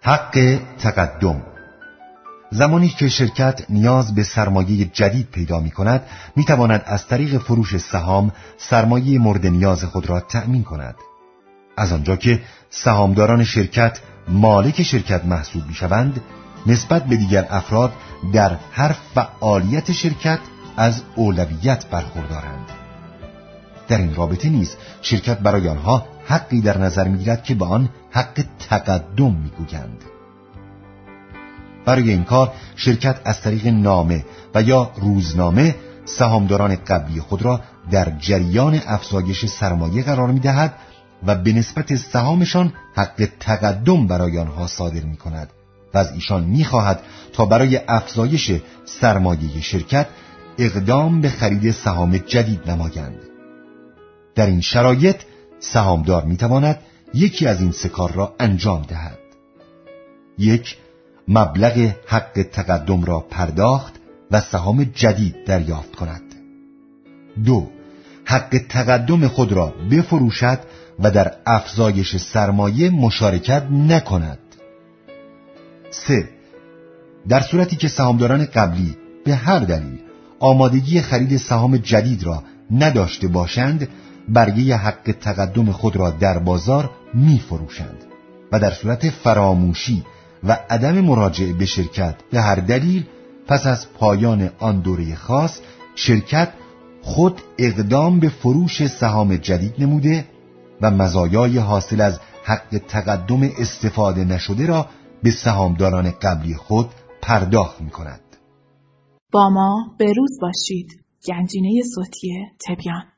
حق تقدم. زمانی که شرکت نیاز به سرمایه جدید پیدا می کند، می تواند از طریق فروش سهام سرمایه مورد نیاز خود را تأمین کند. از آنجا که سهامداران شرکت مالک شرکت محسوب می شوند، نسبت به دیگر افراد در هر فعالیت شرکت از اولویت برخوردارند. در این رابطه نیز شرکت برای آنها حقی در نظر می‌گیرد که به آن حق تقدم می‌گویند. برای این کار شرکت از طریق نامه و یا روزنامه سهامداران قبلی خود را در جریان افزایش سرمایه قرار می‌دهد و به نسبت سهامشان حق تقدم برای آنها صادر می‌کند و از ایشان می‌خواهد تا برای افزایش سرمایه شرکت اقدام به خرید سهام جدید نمایند. در این شرایط سهامدار می‌تواند یکی از این سه کار را انجام دهد: 1. مبلغ حق تقدم را پرداخت و سهام جدید دریافت کند. 2. حق تقدم خود را بفروشد و در افزایش سرمایه مشارکت نکند. 3. در صورتی که سهامداران قبلی به هر دلیل آمادگی خرید سهام جدید را نداشته باشند، برگه حق تقدم خود را در بازار می فروشند و در صورت فراموشی و عدم مراجعه به شرکت به هر دلیل پس از پایان آن دوره خاص شرکت خود اقدام به فروش سهام جدید نموده و مزایای حاصل از حق تقدم استفاده نشده را به سهامداران قبلی خود پرداخت می کند. با ما به روز باشید. گنجینه صوتی تبیان.